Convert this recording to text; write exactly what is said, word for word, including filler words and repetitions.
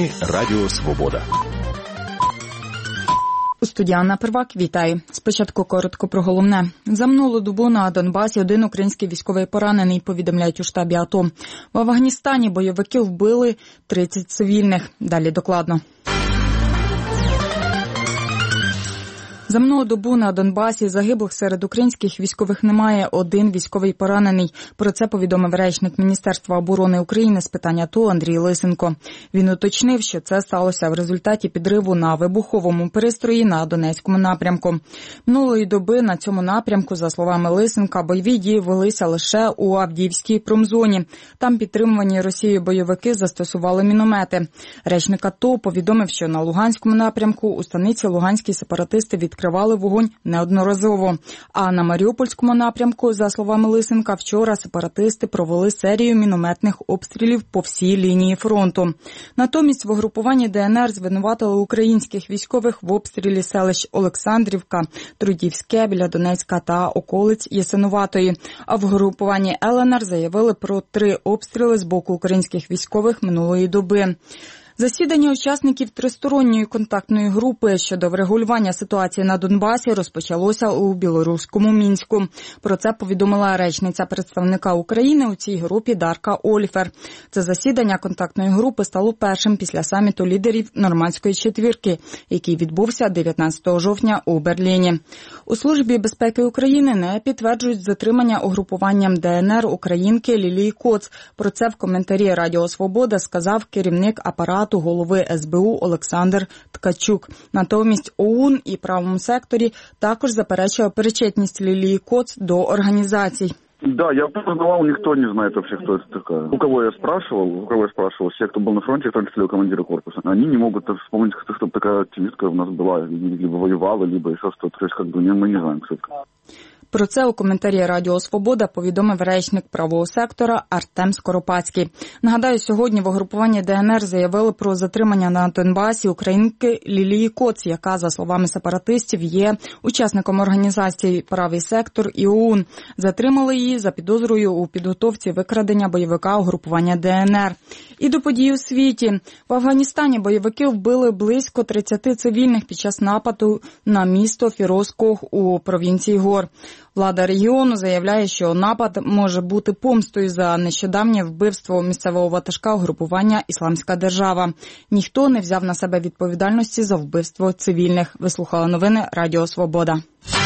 Новини Радіо Свобода. У студії Анна Первак, вітаю. Спочатку коротко про головне. За минулу добу на Донбасі один український військовий поранений, повідомляють у штабі АТО. В Афганістані бойовики вбили тридцять цивільних. Далі докладно. За минулу добу на Донбасі загиблих серед українських військових немає, один військовий поранений. Про це повідомив речник Міністерства оборони України з питань АТО Андрій Лисенко. Він уточнив, що це сталося в результаті підриву на вибуховому пристрої на Донецькому напрямку. Минулої доби на цьому напрямку, за словами Лисенка, бойові дії велися лише у Авдіївській промзоні. Там підтримувані Росією бойовики застосували міномети. Речник АТО повідомив, що на Луганському напрямку у станиці луганські сепаратисти від відкривали вогонь неодноразово. А на Маріупольському напрямку, за словами Лисенка, вчора сепаратисти провели серію мінометних обстрілів по всій лінії фронту. Натомість в угрупуванні ДНР звинуватили українських військових в обстрілі селищ Олександрівка, Трудівське біля Донецька та околиць Ясинуватої. А в угрупуванні ЛНР заявили про три обстріли з боку українських військових минулої доби. Засідання учасників тристоронньої контактної групи щодо врегулювання ситуації на Донбасі розпочалося у білоруському Мінську. Про це повідомила речниця представника України у цій групі Дарка Оліфер. Це засідання контактної групи стало першим після саміту лідерів Нормандської четвірки, який відбувся дев'ятнадцятого жовтня у Берліні. У Службі безпеки України не підтверджують затримання угрупуванням ДНР українки Лілії Коц. Про це в коментарі Радіо Свобода сказав керівник апарату голови ес бе у Олександр Ткачук. Натомість ОУН і правому секторі також заперечує причетність Лілії Коц до організацій. Да, я познавал, никто не знает вообще, кто это такая. У кого я спрашивал, у кого я спрашивал, все, кто был на фронте, кто числе командира корпуса, они не могут вспомнить, кто такая активистка у нас была, либо воевала, либо еще что-то. То есть, как бы, мы не знаем, кто это. Про це у коментарі Радіо Свобода повідомив речник правого сектора Артем Скоропадський. Нагадаю, сьогодні в угрупуванні ДНР заявили про затримання на Донбасі українки Лілії Коц, яка, за словами сепаратистів, є учасником організації «Правий сектор» і ОУН. Затримали її за підозрою у підготовці викрадення бойовика угрупування ДНР. І до подій у світі. В Афганістані бойовики вбили близько тридцяти цивільних під час нападу на місто Фірозкох у провінції Гор. Влада регіону заявляє, що напад може бути помстою за нещодавнє вбивство місцевого ватажка угрупування «Ісламська держава». Ніхто не взяв на себе відповідальності за вбивство цивільних. Ви слухали новини Радіо Свобода.